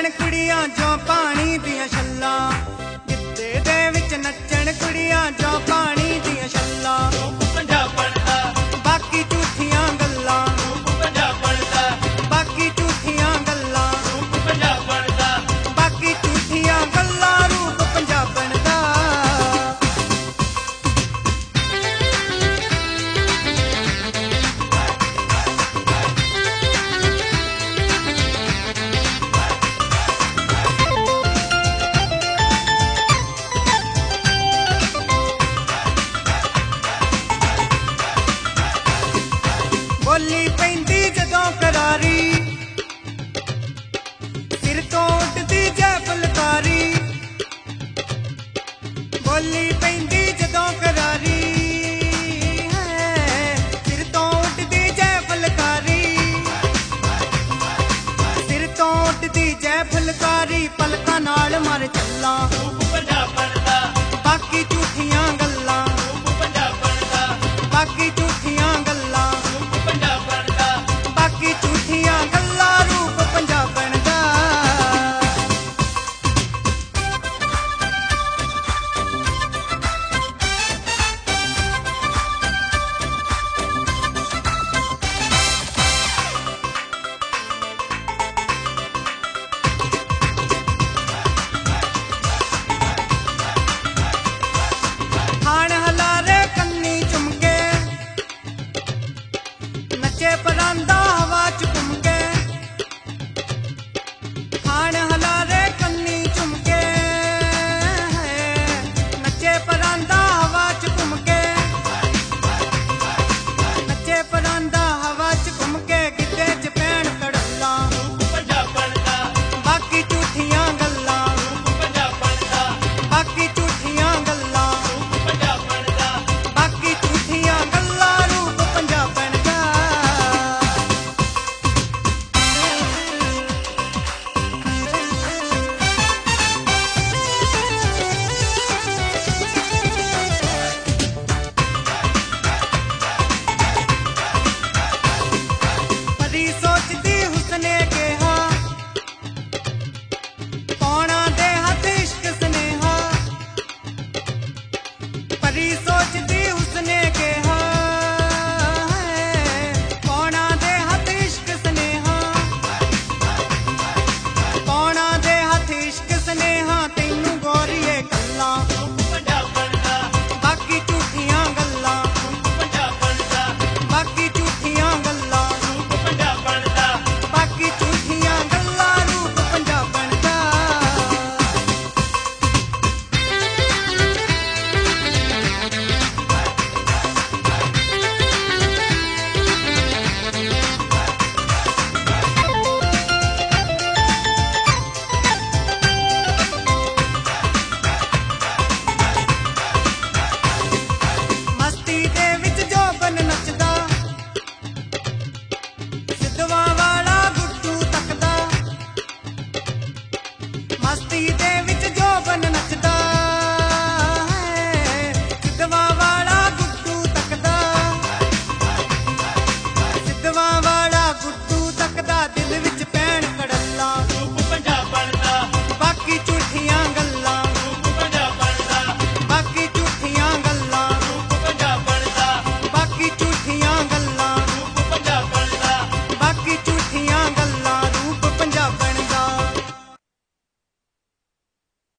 ਨੱਚਣ ਕੁੜੀਆਂ ਜੋ ਪਾਣੀ ਦੀਆਂ ਛੱਲਾਂ, ਗਿੱਧੇ ਦੇ ਵਿੱਚ ਨੱਚਣ ਕੁੜੀਆਂ ਜੋ ਪਾਣੀ ਦੀਆਂ ਛੱਲਾਂ। ਰੂਪ ਪੰਜਾਬਣ ਦਾ ਬਾਕੀ ਝੂਠੀਆਂ ਗੱਲਾਂ, ਰੂਪ ਪੰਜਾਬਣ ਦਾ ਬਾਕੀ ਝੂਠੀਆਂ ਗੱਲਾਂ, ਰੂਪ ਪੰਜਾਬਣ ਦਾ ਬਾਕੀ ਝੂਠੀਆਂ ਗੱਲਾਂ, ਰੂਪ ਪੰਜਾਬਣ ਦਾ। ਬੋਲੀ ਪੈਂਦੀ ਜਦੋਂ ਕਰਾਰੀ, ਸਿਰ ਤੋਂ ਉੱਡਦੀ ਜੈ ਫੁਲਕਾਰੀ। ਬੋਲੀ ਪੈਂਦੀ ਜਦੋਂ ਕਰਾਰੀ ਹੈ, ਸਿਰ ਤੋਂ ਉੱਡਦੀ ਜੈ ਫੁਲਕਾਰੀ। ਸਿਰ ਤੋਂ ਉੱਡਦੀ ਜੈ ਫੁਲਕਾਰੀ, ਪਲਕਾਂ ਨਾਲ ਮਰ ਚੱਲਾਂ, ਰੂਪ ਪੰਜਾਬਣ ਦਾ ਬਾਕੀ ਝੂਠੀਆਂ ਗੱਲਾਂ, ਰੂਪ ਪੰਜਾਬਣ ਦਾ ਬਾਕੀ ਝੂਠੀਆਂ